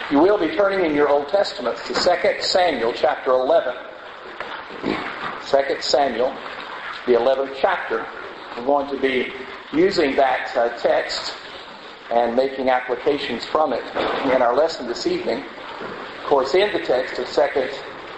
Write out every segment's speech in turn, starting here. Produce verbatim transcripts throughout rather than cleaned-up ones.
You will be turning in your Old Testaments to Second Samuel chapter eleven. Second Samuel, the eleventh chapter. We're going to be using that uh, text and making applications from it in our lesson this evening. Of course, in the text of Second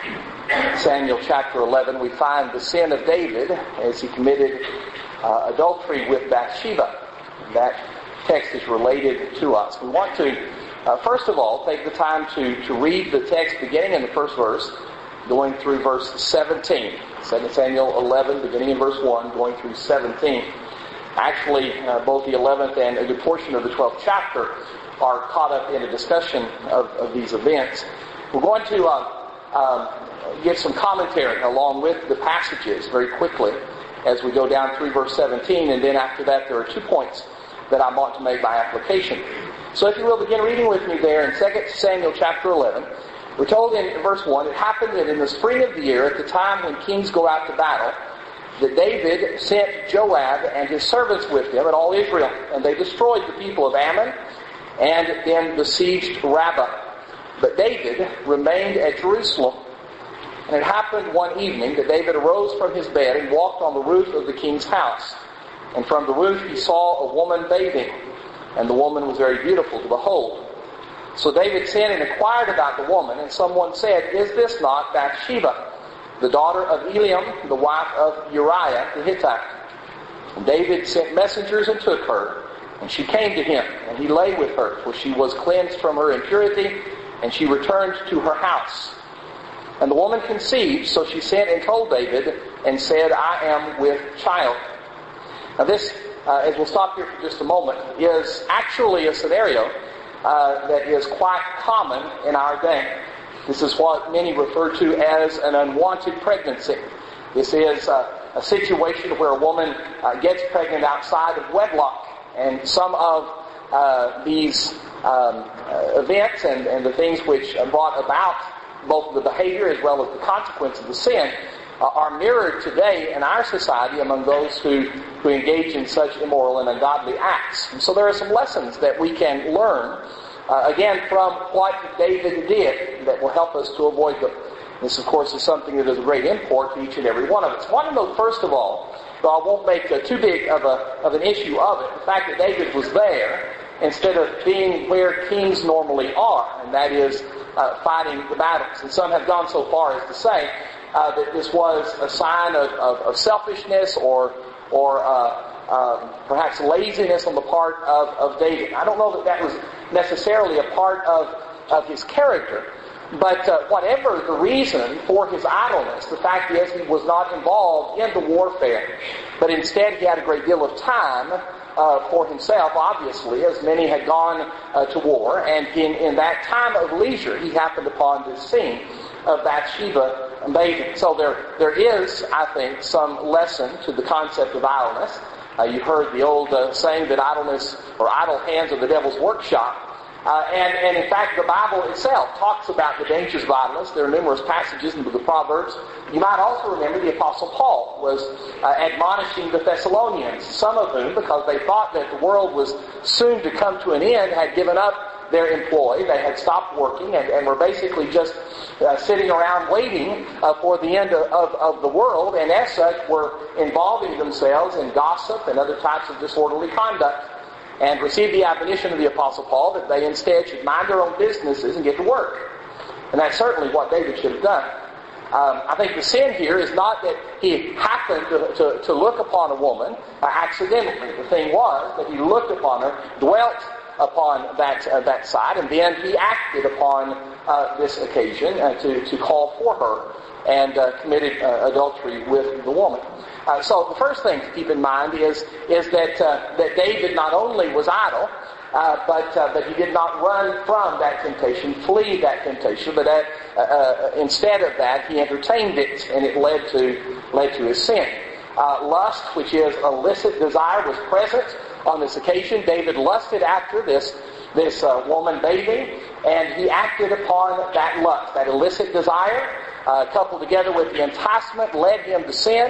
Samuel chapter eleven, we find the sin of David as he committed uh, adultery with Bathsheba. That text is related to us. We want to Uh, first of all, take the time to, to read the text beginning in the first verse, going through verse seventeen. Second Samuel eleven, beginning in verse one, going through seventeen. Actually, uh, both the eleventh and a good portion of the twelfth chapter are caught up in a discussion of, of these events. We're going to uh, um, give some commentary along with the passages very quickly as we go down through verse seventeen, and then after that there are two points that I want to make by application. So if you will, begin reading with me there in Second Samuel chapter eleven. We're told in verse one, it happened that in the spring of the year, at the time when kings go out to battle, that David sent Joab and his servants with him and all Israel, and they destroyed the people of Ammon and then besieged Rabbah. But David remained at Jerusalem. And it happened one evening that David arose from his bed and walked on the roof of the king's house. And from the roof he saw a woman bathing. And the woman was very beautiful to behold. So David sent and inquired about the woman, and someone said, "Is this not Bathsheba, the daughter of Eliam, the wife of Uriah the Hittite?" And David sent messengers and took her, and she came to him, and he lay with her, for she was cleansed from her impurity, and she returned to her house. And the woman conceived, so she sent and told David, and said, "I am with child." Now this, Uh, as we'll stop here for just a moment, is actually a scenario uh, that is quite common in our day. This is what many refer to as an unwanted pregnancy. This is uh, a situation where a woman uh, gets pregnant outside of wedlock, and some of uh, these um, uh, events and, and the things which brought about both the behavior as well as the consequence of the sin uh, are mirrored today in our society among those who who engage in such immoral and ungodly acts. And so there are some lessons that we can learn, uh, again, from what David did that will help us to avoid them. This, of course, is something that is of great import to each and every one of us. I want to note, first of all, though I won't make uh, too big of a of an issue of it, the fact that David was there instead of being where kings normally are, and that is uh, fighting the battles. And some have gone so far as to say uh, that this was a sign of, of, of selfishness or or uh, uh, perhaps laziness on the part of, of David. I don't know that that was necessarily a part of, of his character, but uh, whatever the reason for his idleness, the fact is he was not involved in the warfare, but instead he had a great deal of time uh, for himself, obviously, as many had gone uh, to war, and in, in that time of leisure he happened upon this scene of Bathsheba bathing. So there, there is, I think, some lesson to the concept of idleness. Uh, you heard the old uh, saying that idleness or idle hands are the devil's workshop. Uh, and, and in fact, the Bible itself talks about the dangers of idleness. There are numerous passages in the Proverbs. You might also remember the Apostle Paul was uh, admonishing the Thessalonians, some of whom, because they thought that the world was soon to come to an end, had given up their employ. They had stopped working and, and were basically just uh, sitting around waiting uh, for the end of, of, of the world, and as such were involving themselves in gossip and other types of disorderly conduct, and received the admonition of the Apostle Paul that they instead should mind their own businesses and get to work. And that's certainly what David should have done. Um, I think the sin here is not that he happened to, to, to look upon a woman uh, accidentally. The thing was that he looked upon her, dwelt upon that uh, that side, and then he acted upon uh, this occasion uh, to, to call for her and uh, committed uh, adultery with the woman. Uh, so the first thing to keep in mind is is that uh, that David not only was idle, uh, but uh, but he did not run from that temptation, flee that temptation, but that, uh, uh, instead of that he entertained it, and it led to led to his sin. Uh, lust, which is illicit desire, was present on this occasion. David lusted after this this uh, woman bathing, and he acted upon that lust, that illicit desire, uh, coupled together with the enticement, led him to sin.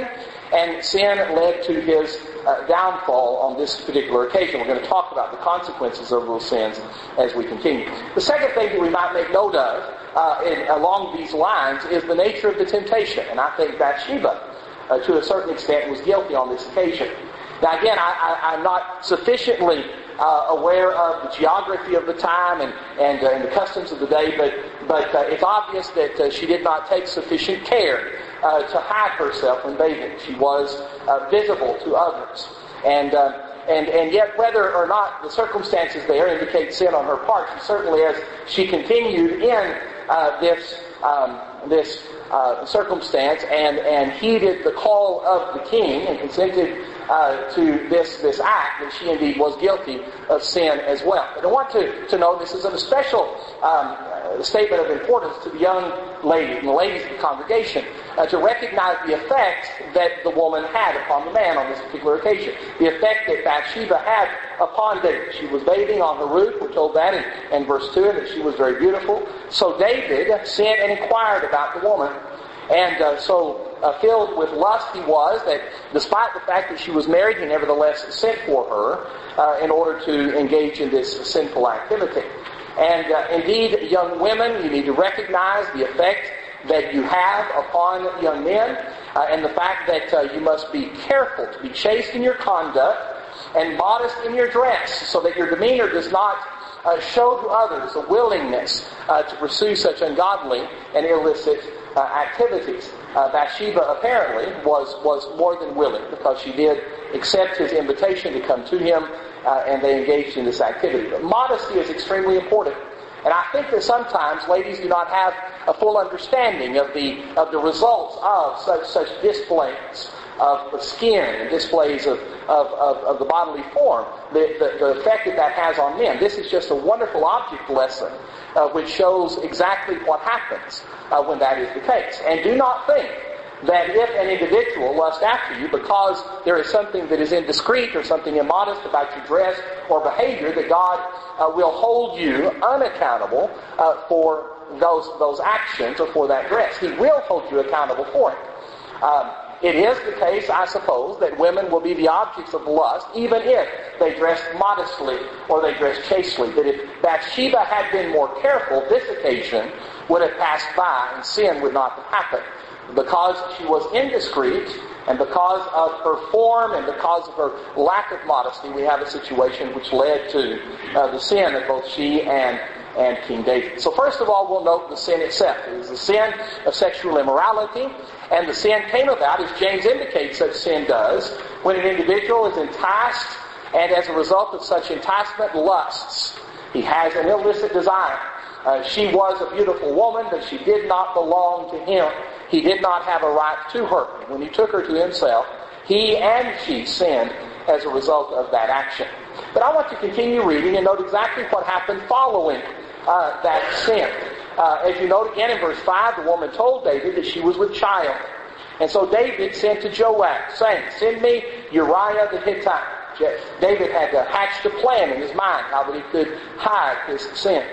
And sin led to his uh, downfall on this particular occasion. We're going to talk about the consequences of those sins as we continue. The second thing that we might make note of uh, in, along these lines is the nature of the temptation. And I think Bathsheba, uh, to a certain extent, was guilty on this occasion. Now again, I, I, I'm not sufficiently uh, aware of the geography of the time and, and, uh, and the customs of the day, but, but uh, it's obvious that uh, she did not take sufficient care uh, to hide herself when bathing. She was uh, visible to others. And, uh, and, and yet whether or not the circumstances there indicate sin on her part, she certainly, as she continued in uh, this um, this uh, circumstance and, and heeded the call of the king and consented Uh, to this this act, that she indeed was guilty of sin as well. But I want to, to know this is of a special um, uh, statement of importance to the young ladies and the ladies of the congregation uh, to recognize the effect that the woman had upon the man on this particular occasion. The effect that Bathsheba had upon David. She was bathing on her roof, we're told that in, in verse two, and that she was very beautiful. So David sent and inquired about the woman. And uh, so uh, filled with lust he was, that despite the fact that she was married, he nevertheless sent for her uh, in order to engage in this sinful activity. And uh, indeed, young women, you need to recognize the effect that you have upon young men, uh, and the fact that uh, you must be careful to be chaste in your conduct and modest in your dress, so that your demeanor does not uh, show to others a willingness uh, to pursue such ungodly and illicit Uh, activities. Uh, Bathsheba apparently was, was more than willing, because she did accept his invitation to come to him, uh, and they engaged in this activity. But modesty is extremely important. And I think that sometimes ladies do not have a full understanding of the of the results of such such displays of the skin and displays of, of, of, of the bodily form, the, the, the effect that that has on men. This is just a wonderful object lesson uh, which shows exactly what happens uh, when that is the case. And do not think that if an individual lusts after you because there is something that is indiscreet or something immodest about your dress or behavior, that God uh, will hold you unaccountable uh, for those those actions or for that dress. He will hold you accountable for it. Um, It is the case, I suppose, that women will be the objects of lust even if they dress modestly or they dress chastely. That if Bathsheba had been more careful, this occasion would have passed by and sin would not have happened. Because she was indiscreet and because of her form and because of her lack of modesty, we have a situation which led to uh, the sin of both she and and King David. So first of all, we'll note the sin itself. It is the sin of sexual immorality, and the sin came about, as James indicates such sin does, when an individual is enticed, and as a result of such enticement, lusts. He has an illicit desire. Uh, she was a beautiful woman, but she did not belong to him. He did not have a right to her. When he took her to himself, he and she sinned as a result of that action. But I want to continue reading and note exactly what happened following uh, that sin. Uh, as you note again in verse five, the woman told David that she was with child. And so David sent to Joab, saying, "Send me Uriah the Hittite." David had uh, hatched a plan in his mind how that he could hide his sin.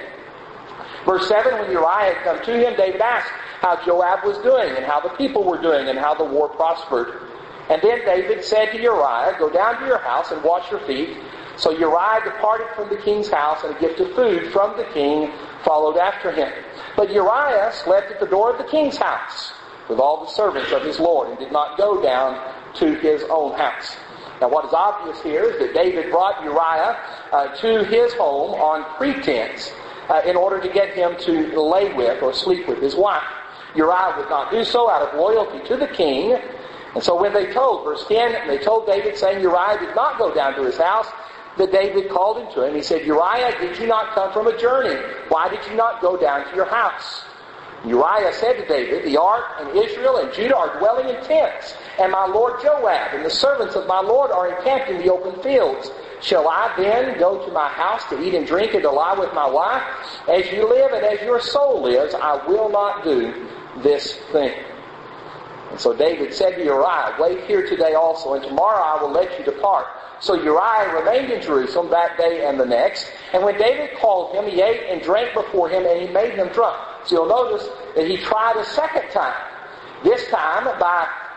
Verse seven, when Uriah had come to him, David asked how Joab was doing and how the people were doing and how the war prospered. And then David said to Uriah, "Go down to your house and wash your feet." So Uriah departed from the king's house, and a gift of food from the king followed after him. But Uriah slept at the door of the king's house with all the servants of his lord, and did not go down to his own house. Now what is obvious here is that David brought Uriah uh, to his home on pretense uh, in order to get him to lay with or sleep with his wife. Uriah would not do so out of loyalty to the king. And so when they told, verse ten, they told David, saying Uriah did not go down to his house, that David called him to him. He said, "Uriah, did you not come from a journey? Why did you not go down to your house?" Uriah said to David, "The ark and Israel and Judah are dwelling in tents, and my lord Joab and the servants of my lord are encamped in the open fields. Shall I then go to my house to eat and drink and to lie with my wife? As you live and as your soul lives, I will not do this thing." And so David said to Uriah, "Wait here today also, and tomorrow I will let you depart." So Uriah remained in Jerusalem that day and the next. And when David called him, he ate and drank before him, and he made him drunk. So you'll notice that he tried a second time. This time by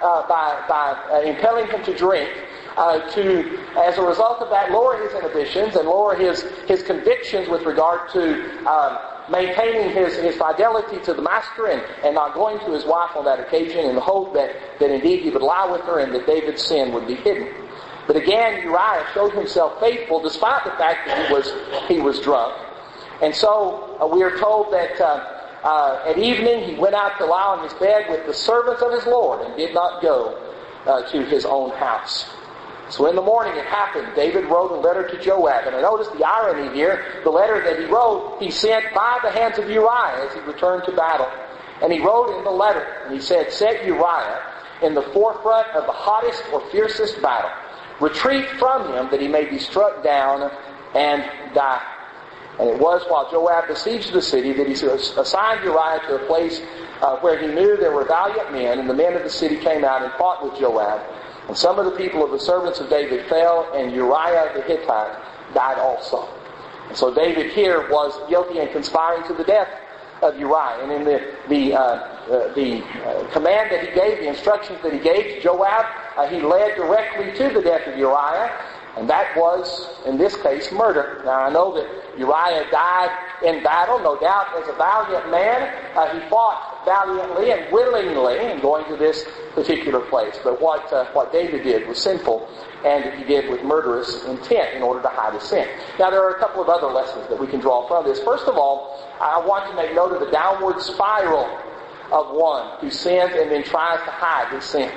uh, by, by uh, impelling him to drink, uh, to, as a result of that, lower his inhibitions and lower his, his convictions with regard to um, maintaining his, his fidelity to the master and, and not going to his wife on that occasion in the hope that, that indeed he would lie with her and that David's sin would be hidden. But again, Uriah showed himself faithful despite the fact that he was, he was drunk. And so uh, we are told that uh, uh, at evening he went out to lie on his bed with the servants of his Lord and did not go uh, to his own house. So in the morning it happened. David wrote a letter to Joab. And I notice the irony here. The letter that he wrote, he sent by the hands of Uriah as he returned to battle. And he wrote in the letter, and he said, "Set Uriah in the forefront of the hottest or fiercest battle. Retreat from him that he may be struck down and die." And it was while Joab besieged the city that he assigned Uriah to a place uh, where he knew there were valiant men, and the men of the city came out and fought with Joab. And some of the people of the servants of David fell, and Uriah the Hittite died also. And so David here was guilty and conspiring to the death of Uriah. And in the the uh, uh, the uh, command that he gave, the instructions that he gave to Joab, uh, he led directly to the death of Uriah. And that was, in this case, murder. Now I know that Uriah died in battle, no doubt as a valiant man. Uh, he fought valiantly and willingly in going to this particular place. But what uh, what David did was sinful, and he did with murderous intent in order to hide his sin. Now there are a couple of other lessons that we can draw from this. First of all, I want to make note of the downward spiral of one who sins and then tries to hide his sin.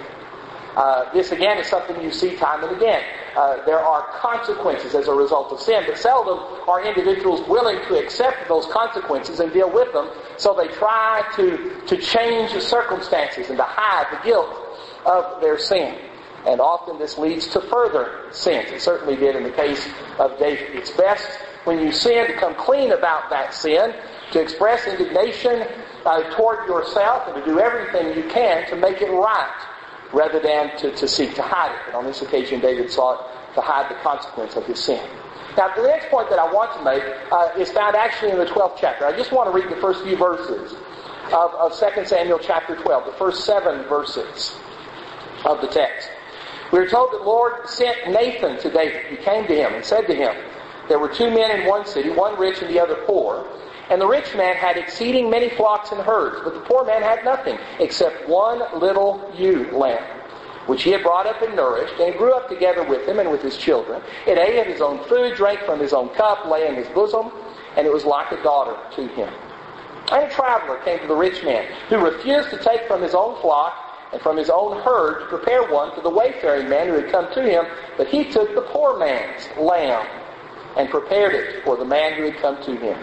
Uh, this again is something you see time and again. Uh, there are consequences as a result of sin, but seldom are individuals willing to accept those consequences and deal with them, so they try to, to change the circumstances and to hide the guilt of their sin. And often this leads to further sins. It certainly did in the case of David. It's best when you sin to come clean about that sin, to express indignation uh, toward yourself and to do everything you can to make it right, rather than to, to seek to hide it. And on this occasion, David sought to hide the consequence of his sin. Now, the next point that I want to make uh, is found actually in the twelfth chapter. I just want to read the first few verses of, of Second Samuel chapter twelve, the first seven verses of the text. We are told that the Lord sent Nathan to David. He came to him and said to him, "There were two men in one city, one rich and the other poor. And the rich man had exceeding many flocks and herds, but the poor man had nothing except one little ewe lamb, which he had brought up and nourished, and it grew up together with him and with his children. It ate of his own food, drank from his own cup, lay in his bosom, and it was like a daughter to him. And a traveler came to the rich man, who refused to take from his own flock and from his own herd to prepare one for the wayfaring man who had come to him, but he took the poor man's lamb and prepared it for the man who had come to him."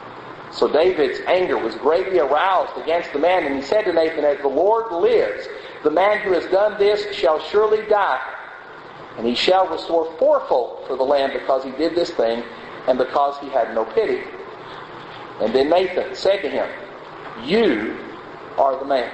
So David's anger was greatly aroused against the man, and he said to Nathan, "As the Lord lives, the man who has done this shall surely die, and he shall restore fourfold for the lamb because he did this thing, and because he had no pity." And then Nathan said to him, "You are the man."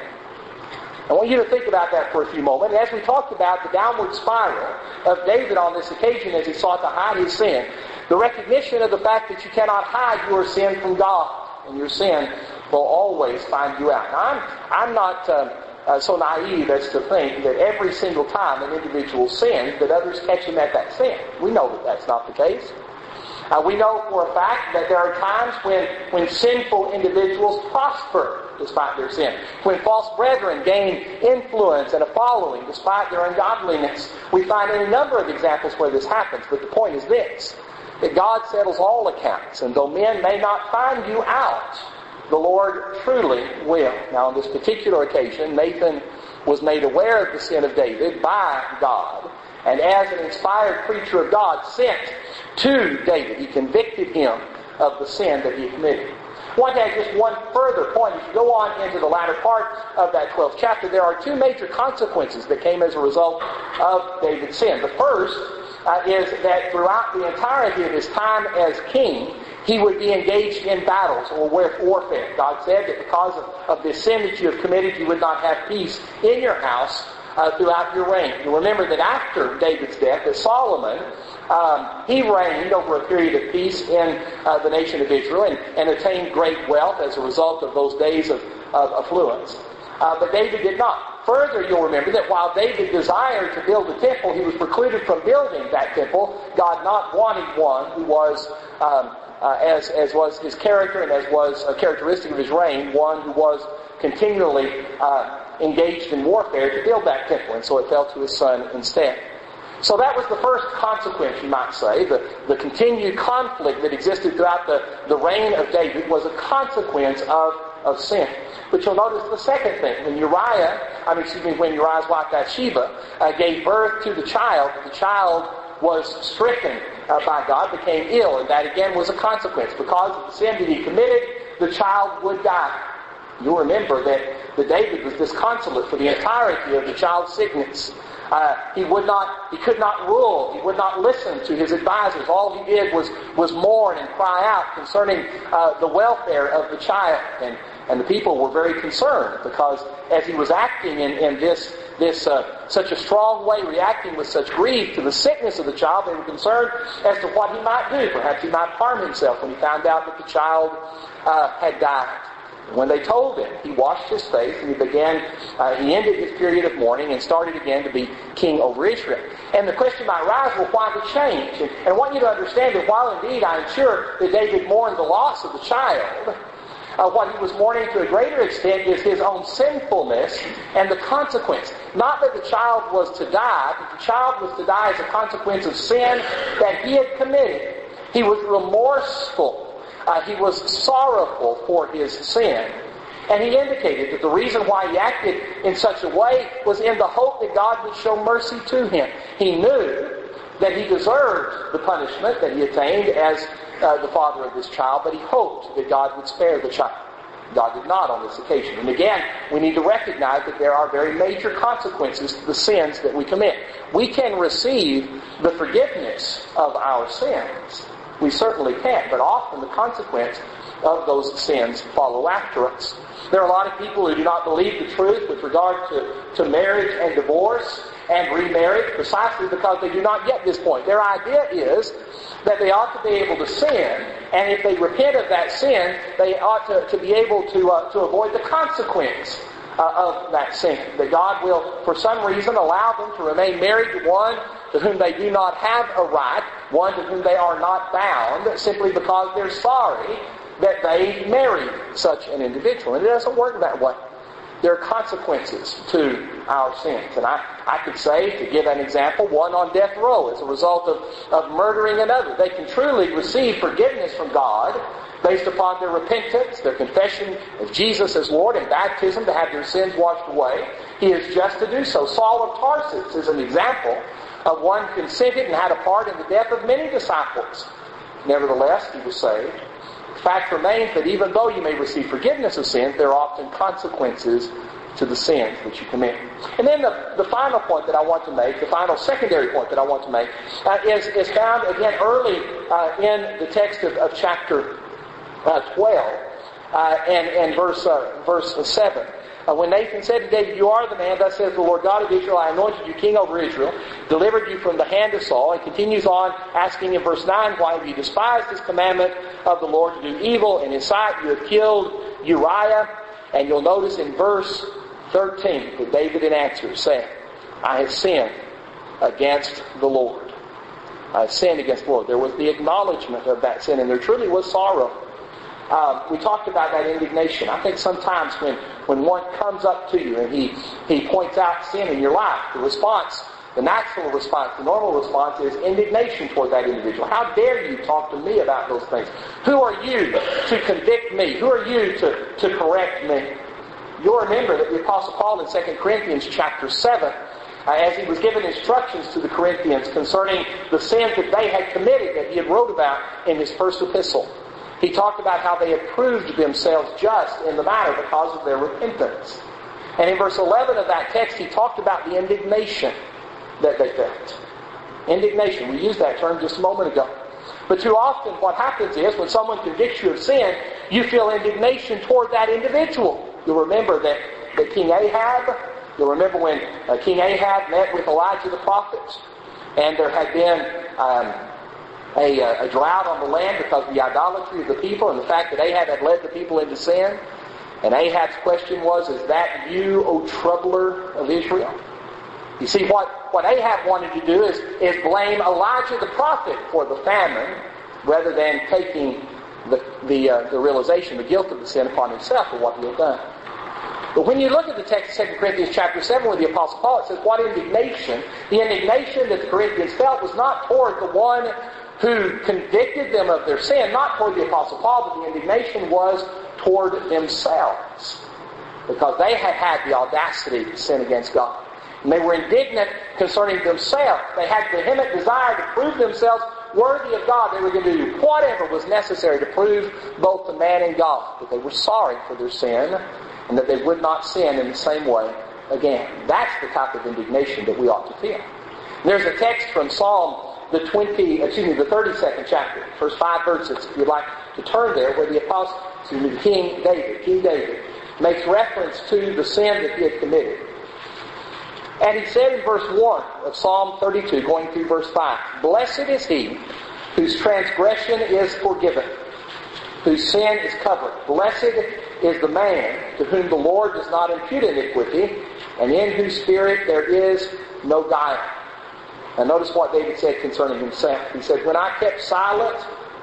I want you to think about that for a few moments. As we talked about the downward spiral of David on this occasion as he sought to hide his sin, the recognition of the fact that you cannot hide your sin from God, and your sin will always find you out. Now, I'm, I'm not uh, uh, so naive as to think that every single time an individual sins that others catch him at that sin. We know that that's not the case. Uh, we know for a fact that there are times when, when sinful individuals prosper despite their sin. When false brethren gain influence and a following despite their ungodliness. We find any number of examples where this happens. But the point is this, that God settles all accounts. And though men may not find you out, the Lord truly will. Now on this particular occasion, Nathan was made aware of the sin of David by God. And as an inspired preacher of God sent to David, he convicted him of the sin that he committed. I want to add just one further point. As you go on into the latter part of that twelfth chapter, there are two major consequences that came as a result of David's sin. The first uh, is that throughout the entirety of his time as king, he would be engaged in battles or warfare. God said that because of, of this sin that you have committed, you would not have peace in your house Uh, throughout your reign. You remember that after David's death, that Solomon, um, he reigned over a period of peace in uh, the nation of Israel and, and attained great wealth as a result of those days of, of affluence. Uh, but David did not. further, you'll remember that while David desired to build a temple, he was precluded from building that temple, God not wanting one who was, um, uh, as, as was his character and as was a characteristic of his reign, one who was continually uh, engaged in warfare to build that temple. And so it fell to his son instead. So that was the first consequence, you might say. The, the continued conflict that existed throughout the, the reign of David was a consequence of, of sin. But you'll notice the second thing. When Uriah, I mean, excuse me, when Uriah's wife Bathsheba uh, gave birth to the child, the child was stricken uh, by God, became ill, and that again was a consequence. Because of the sin that he committed, the child would die. You'll remember that, that David was disconsolate for the entirety of the child's sickness. Uh, he would not, he could not rule. He would not listen to his advisors. All he did was, was mourn and cry out concerning uh, the welfare of the child. And, and the people were very concerned because as he was acting in, in this, this uh, such a strong way, reacting with such grief to the sickness of the child, they were concerned as to what he might do. Perhaps he might harm himself when he found out that the child uh, had died. When they told him, he washed his face and he began, uh, he ended his period of mourning and started again to be king over Israel. And the question might rise, well, why the change? And, and I want you to understand that while indeed I am sure that David mourned the loss of the child, uh, what he was mourning to a greater extent is his own sinfulness and the consequence. Not that the child was to die, but the child was to die as a consequence of sin that he had committed. He was remorseful. Uh, he was sorrowful for his sin. And he indicated that the reason why he acted in such a way was in the hope that God would show mercy to him. He knew that he deserved the punishment that he attained as uh, the father of this child, but he hoped that God would spare the child. God did not on this occasion. And again, we need to recognize that there are very major consequences to the sins that we commit. We can receive the forgiveness of our sins. We certainly can, but often the consequence of those sins follow after us. There are a lot of people who do not believe the truth with regard to, to marriage and divorce and remarriage precisely because they do not get this point. Their idea is that they ought to be able to sin, and if they repent of that sin, they ought to, to be able to, uh, to avoid the consequence uh, of that sin. That God will, for some reason, allow them to remain married to one to whom they do not have a right, one to whom they are not bound, simply because they're sorry that they married such an individual. And it doesn't work that way. There are consequences to our sins. And I, I could say, to give an example, one on death row as a result of, of murdering another. They can truly receive forgiveness from God based upon their repentance, their confession of Jesus as Lord, and baptism to have their sins washed away. He is just to do so. Saul of Tarsus is an example of one who consented and had a part in the death of many disciples. Nevertheless, he was saved. The fact remains that even though you may receive forgiveness of sins, there are often consequences to the sins that you commit. And then the, the final point that I want to make, the final secondary point that I want to make, uh, is, is found again early uh, in the text of, of chapter uh, twelve uh, and, and verse, uh, verse seven. Uh, when Nathan said to David, "You are the man, thus says the Lord God of Israel, I anointed you king over Israel, delivered you from the hand of Saul," and continues on asking in verse nine, "Why have you despised this commandment of the Lord to do evil in his sight? You have killed Uriah." And you'll notice in verse thirteen that David in answer said, "I have sinned against the Lord." I have sinned against the Lord. There was the acknowledgement of that sin, and there truly was sorrow. Um, we talked about that indignation. I think sometimes when, when one comes up to you and he, he points out sin in your life, the response, the natural response, the normal response is indignation toward that individual. How dare you talk to me about those things? Who are you to convict me? Who are you to, to correct me? You'll remember that the Apostle Paul in Second Corinthians chapter seven, uh, as he was given instructions to the Corinthians concerning the sins that they had committed that he had wrote about in his first epistle, he talked about how they had proved themselves just in the matter because of their repentance. And in verse eleven of that text, he talked about the indignation that they felt. Indignation. We used that term just a moment ago. But too often what happens is when someone convicts you of sin, you feel indignation toward that individual. You'll remember that, that King Ahab, you'll remember when uh, King Ahab met with Elijah the prophet, and there had been um, a, a drought on the land because of the idolatry of the people and the fact that Ahab had led the people into sin. And Ahab's question was, is that you, O troubler of Israel? You see, what, what Ahab wanted to do is, is blame Elijah the prophet for the famine, rather than taking the, the, uh, the realization, the guilt of the sin upon himself for what he had done. But when you look at the text of Second Corinthians chapter seven with the Apostle Paul, it says, what indignation? The indignation that the Corinthians felt was not toward the one who convicted them of their sin, not toward the Apostle Paul, but the indignation was toward themselves. Because they had had the audacity to sin against God. And they were indignant concerning themselves. They had vehement desire to prove themselves worthy of God. They were going to do whatever was necessary to prove both the man and God that they were sorry for their sin and that they would not sin in the same way again. That's the type of indignation that we ought to feel. And there's a text from Psalm the twenty, excuse me, the thirty-second chapter, first five verses, if you'd like to turn there, where the apostle, excuse me, King David, King David, makes reference to the sin that he had committed. And he said in verse one of Psalm thirty-two, going through verse five, blessed is he whose transgression is forgiven, whose sin is covered. Blessed is the man to whom the Lord does not impute iniquity, and in whose spirit there is no guile. Now notice what David said concerning himself. He said, when I kept silent,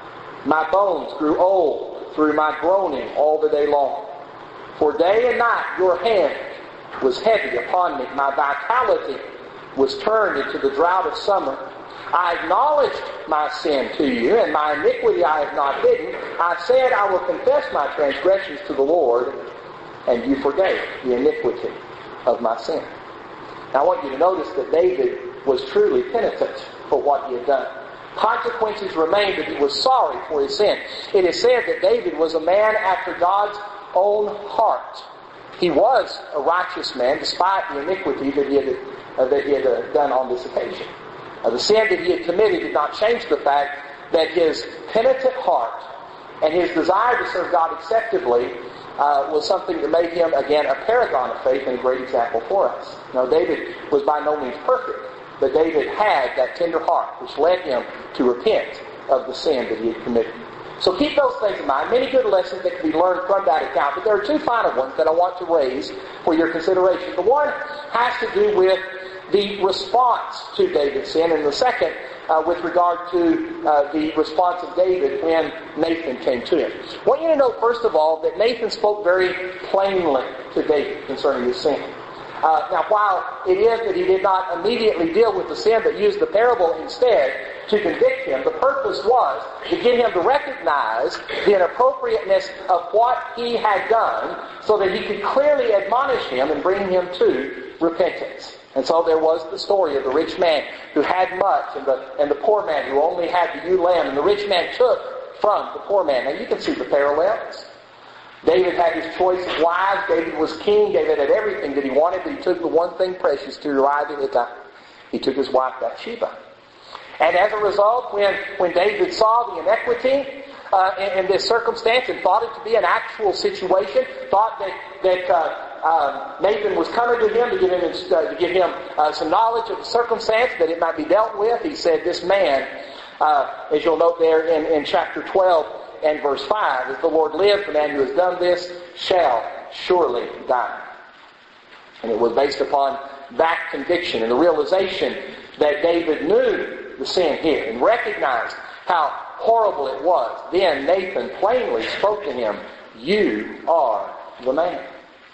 my bones grew old through my groaning all the day long. For day and night your hand was heavy upon me. My vitality was turned into the drought of summer. I acknowledged my sin to you, and my iniquity I have not hidden. I said, I will confess my transgressions to the Lord, and you forgave the iniquity of my sin. Now I want you to notice that David was truly penitent for what he had done. Consequences remained, but he was sorry for his sin. It is said that David was a man after God's own heart. He was a righteous man despite the iniquity that he had, uh, that he had uh, done on this occasion. Uh, the sin that he had committed did not change the fact that his penitent heart and his desire to serve God acceptably uh, was something that made him, again, a paragon of faith and a great example for us. Now, David was by no means perfect, but David had that tender heart which led him to repent of the sin that he had committed. So keep those things in mind. Many good lessons that can be learned from that account. But there are two final ones that I want to raise for your consideration. The one has to do with the response to David's sin, and the second uh, with regard to uh, the response of David when Nathan came to him. I want you to know, first of all, that Nathan spoke very plainly to David concerning his sin. Uh, now, while it is that he did not immediately deal with the sin, but used the parable instead to convict him, the purpose was to get him to recognize the inappropriateness of what he had done so that he could clearly admonish him and bring him to repentance. And so there was the story of the rich man who had much and the, and the poor man who only had the ewe lamb. And the rich man took from the poor man. Now you can see the parallels. David had his choice of wives. David was king. David had everything that he wanted, but he took the one thing precious to Uriah the Hittite. He took his wife Bathsheba. And as a result, when, when David saw the inequity uh, in, in this circumstance and thought it to be an actual situation, thought that, that uh, um, Nathan was coming to him to give him, uh, to give him uh, some knowledge of the circumstance that it might be dealt with, he said, this man, uh, as you'll note there in, in chapter twelve, and verse five, as the Lord lives, the man who has done this shall surely die. And it was based upon that conviction and the realization that David knew the sin here and recognized how horrible it was. Then Nathan plainly spoke to him, you are the man.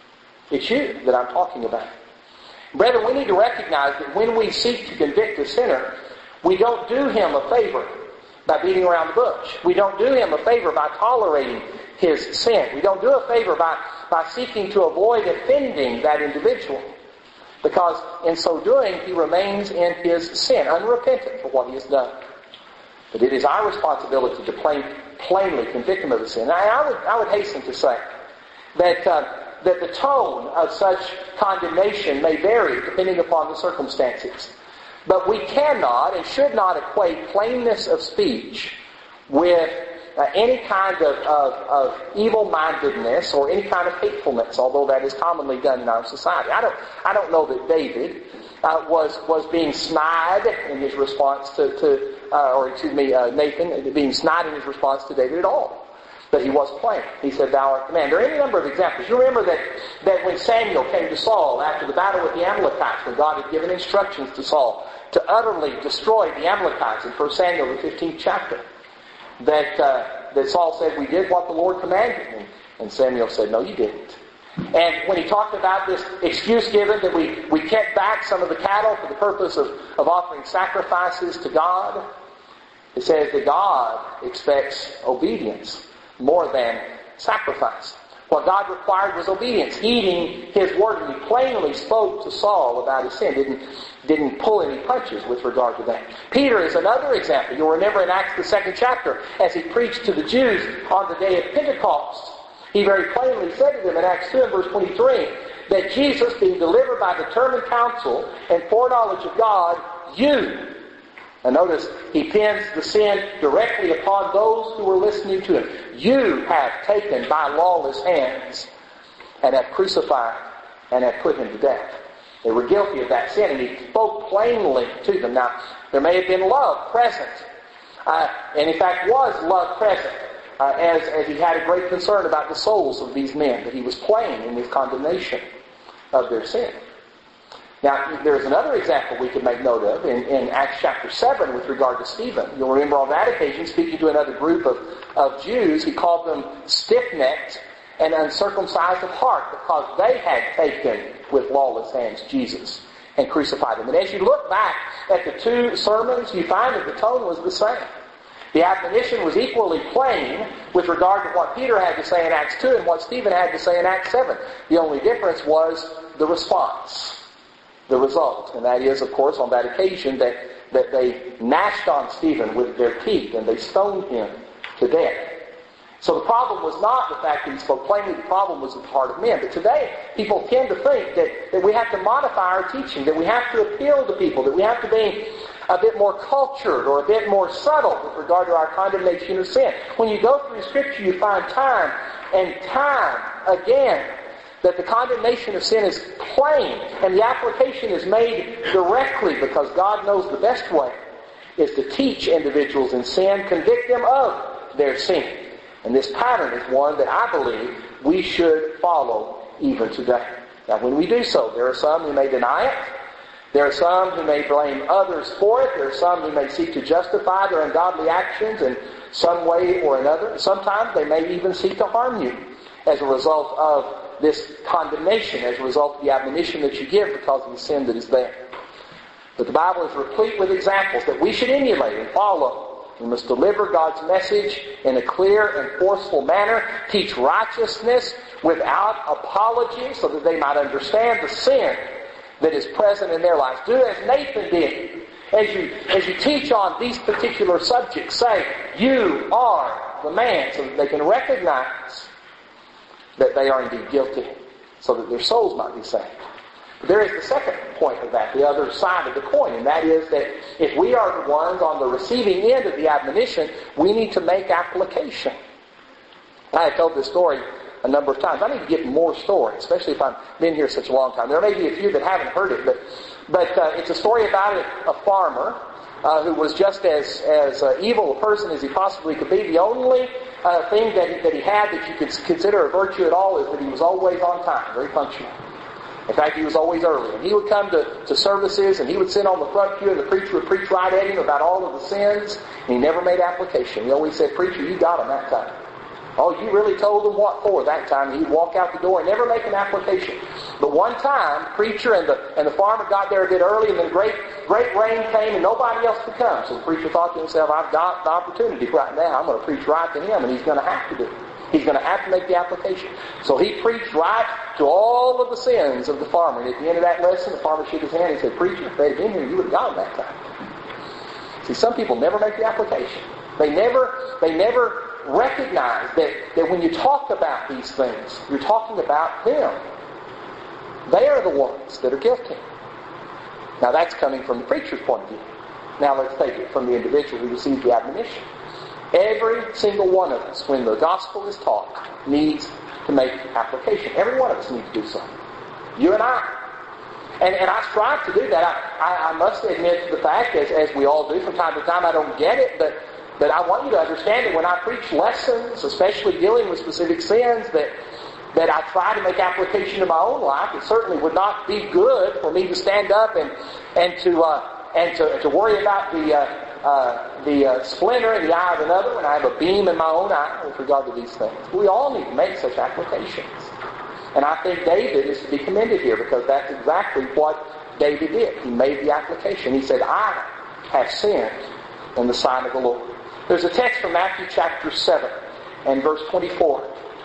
It's you that I'm talking about. Brethren, we need to recognize that when we seek to convict a sinner, we don't do him a favor by beating around the bush. We don't do him a favor by tolerating his sin. We don't do a favor by, by seeking to avoid offending that individual. Because in so doing, he remains in his sin, unrepentant for what he has done. But it is our responsibility to plain, plainly convict him of the sin. And I would, I would hasten to say that, uh, that the tone of such condemnation may vary depending upon the circumstances. But we cannot and should not equate plainness of speech with uh, any kind of, of, of evil-mindedness or any kind of hatefulness, although that is commonly done in our society. I don't, I don't know that David uh, was was being snide in his response to, to uh, or excuse me, uh, Nathan, being snide in his response to David at all. But he was plain. He said, thou art the man. There are any number of examples. You remember that, that when Samuel came to Saul after the battle with the Amalekites, when God had given instructions to Saul to utterly destroy the Amalekites in First Samuel, the fifteenth chapter, that, uh, that Saul said, we did what the Lord commanded. And, and Samuel said, no, you didn't. And when he talked about this excuse given that we, we kept back some of the cattle for the purpose of, of offering sacrifices to God, it says that God expects obedience more than sacrifice. What God required was obedience, heeding His word. And He plainly spoke to Saul about his sin. Didn't, didn't pull any punches with regard to that. Peter is another example. You'll remember in Acts the second chapter, as he preached to the Jews on the day of Pentecost, he very plainly said to them in Acts two and verse twenty-three, that Jesus, being delivered by determined counsel and foreknowledge of God, you, and notice, he pins the sin directly upon those who were listening to him. You have taken by lawless hands and have crucified and have put him to death. They were guilty of that sin, and he spoke plainly to them. Now, there may have been love present, uh, and in fact was love present, uh, as, as he had a great concern about the souls of these men, but he was plain in his condemnation of their sin. Now, there's another example we could make note of in, in Acts chapter seven with regard to Stephen. You'll remember on that occasion, speaking to another group of, of Jews, he called them stiff-necked and uncircumcised of heart because they had taken with lawless hands Jesus and crucified him. And as you look back at the two sermons, you find that the tone was the same. The admonition was equally plain with regard to what Peter had to say in Acts two and what Stephen had to say in Acts seven. The only difference was the response. The result, and that is, of course, on that occasion that, that they gnashed on Stephen with their teeth and they stoned him to death. So the problem was not the fact that he spoke plainly, the problem was the heart of men. But today, people tend to think that, that we have to modify our teaching, that we have to appeal to people, that we have to be a bit more cultured or a bit more subtle with regard to our condemnation of sin. When you go through Scripture, you find time and time again that the condemnation of sin is plain and the application is made directly because God knows the best way is to teach individuals in sin, convict them of their sin. And this pattern is one that I believe we should follow even today. Now when we do so, there are some who may deny it. There are some who may blame others for it. There are some who may seek to justify their ungodly actions in some way or another. Sometimes they may even seek to harm you as a result of this condemnation, as a result of the admonition that you give because of the sin that is there. But the Bible is replete with examples that we should emulate and follow. We must deliver God's message in a clear and forceful manner, teach righteousness without apology so that they might understand the sin that is present in their lives. Do as Nathan did. As you, as you teach on these particular subjects, say, you are the man, so that they can recognize that they are indeed guilty, so that their souls might be saved. But there is the second point of that, the other side of the coin, and that is that if we are the ones on the receiving end of the admonition, we need to make application. I have told this story a number of times. I need to get more stories, especially if I've been here such a long time. There may be a few that haven't heard it, but but uh, it's a story about a, a farmer uh, who was just as, as uh, evil a person as he possibly could be. The only uh, thing that he, that he had that you could consider a virtue at all is that he was always on time, very punctual. In fact, he was always early. And he would come to, to services and he would sit on the front pew and the preacher would preach right at him about all of the sins. And he never made application. He always said, preacher, you got him that time. Oh, you really told him what for that time. He'd walk out the door and never make an application. But one time, preacher and the and the farmer got there a bit early, and then great great rain came, and nobody else could come. So the preacher thought to himself, I've got the opportunity right now. I'm going to preach right to him, and he's going to have to do it. He's going to have to make the application. So he preached right to all of the sins of the farmer. And at the end of that lesson, the farmer shook his hand and said, preacher, if they'd been here, you would have got him that time. See, some people never make the application. They never, they never recognize that, that when you talk about these things, you're talking about them. They are the ones that are guilty. Now that's coming from the preacher's point of view. Now let's take it from the individual who receives the admonition. Every single one of us, when the gospel is taught, needs to make application. Every one of us needs to do so. You and I. And, and I strive to do that. I, I, I must admit to the fact, as, as we all do from time to time, I don't get it, but But I want you to understand that when I preach lessons, especially dealing with specific sins, that that I try to make application to my own life. It certainly would not be good for me to stand up and and to uh, and to, to worry about the uh, uh, the uh, splinter in the eye of another when I have a beam in my own eye with regard to these things. We all need to make such applications, and I think David is to be commended here because that's exactly what David did. He made the application. He said, "I have sinned in the sight of the Lord." There's a text from Matthew chapter seven and verse twenty-four,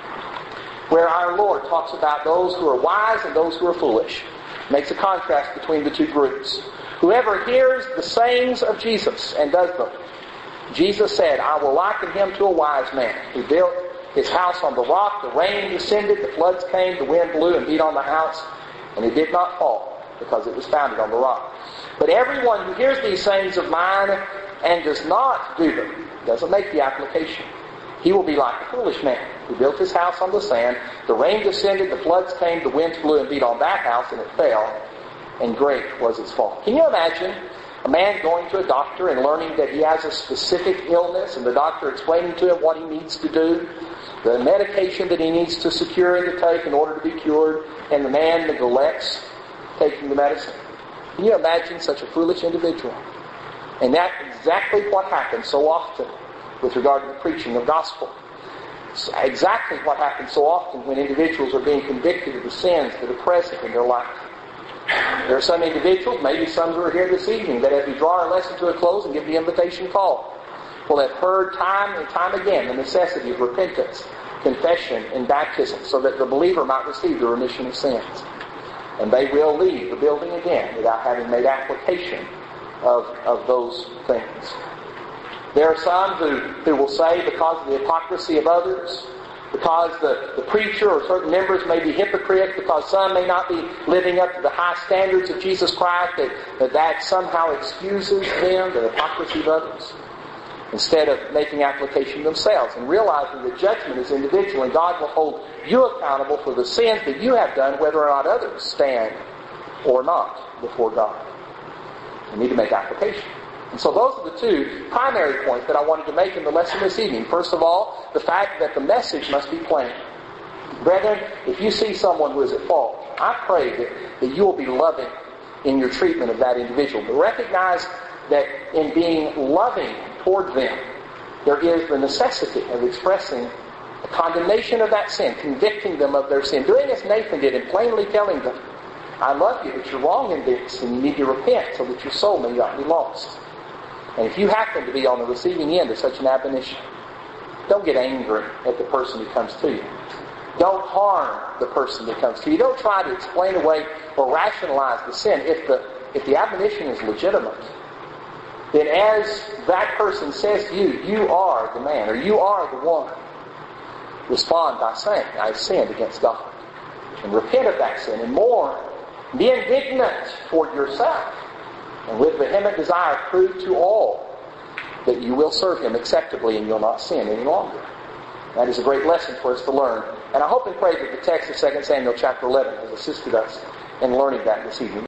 where our Lord talks about those who are wise and those who are foolish. Makes a contrast between the two groups. Whoever hears the sayings of Jesus and does them, Jesus said, "I will liken him to a wise man who built his house on the rock. The rain descended, the floods came, the wind blew and beat on the house, and it did not fall because it was founded on the rock. But everyone who hears these sayings of mine and does not do them," doesn't make the application, "he will be like a foolish man who built his house on the sand. The rain descended, the floods came, the winds blew and beat on that house, and it fell, and great was its fall." Can you imagine a man going to a doctor and learning that he has a specific illness, and the doctor explaining to him what he needs to do, the medication that he needs to secure and to take in order to be cured, and the man neglects taking the medicine? Can you imagine such a foolish individual? And that's exactly what happens so often with regard to the preaching of gospel. It's exactly what happens so often when individuals are being convicted of the sins that are present in their life. There are some individuals, maybe some who are here this evening, that as we draw our lesson to a close and give the invitation call, will have heard time and time again the necessity of repentance, confession, and baptism so that the believer might receive the remission of sins. And they will leave the building again without having made application of, of those things. There are some who, who will say, because of the hypocrisy of others, because the, the preacher or certain members may be hypocrites, because some may not be living up to the high standards of Jesus Christ, that that, that somehow excuses them, the hypocrisy of others, instead of making application themselves and realizing that judgment is individual and God will hold you accountable for the sins that you have done, whether or not others stand or not before God. You need to make application. And so those are the two primary points that I wanted to make in the lesson this evening. First of all, the fact that the message must be plain. Brethren, if you see someone who is at fault, I pray that, that you will be loving in your treatment of that individual. But recognize that in being loving toward them, there is the necessity of expressing a condemnation of that sin, convicting them of their sin, doing as Nathan did and plainly telling them, "I love you, but you're wrong in this, and you need to repent so that your soul may not be lost." And if you happen to be on the receiving end of such an admonition, don't get angry at the person who comes to you. Don't harm the person that comes to you. Don't try to explain away or rationalize the sin. If the if the admonition is legitimate, then as that person says to you, you are the man or you are the woman, respond by saying, "I've sinned against God." And repent of that sin and mourn. Be indignant toward yourself. And with vehement desire prove to all that you will serve Him acceptably and you'll not sin any longer. That is a great lesson for us to learn. And I hope and pray that the text of Second Samuel chapter eleven has assisted us in learning that this evening.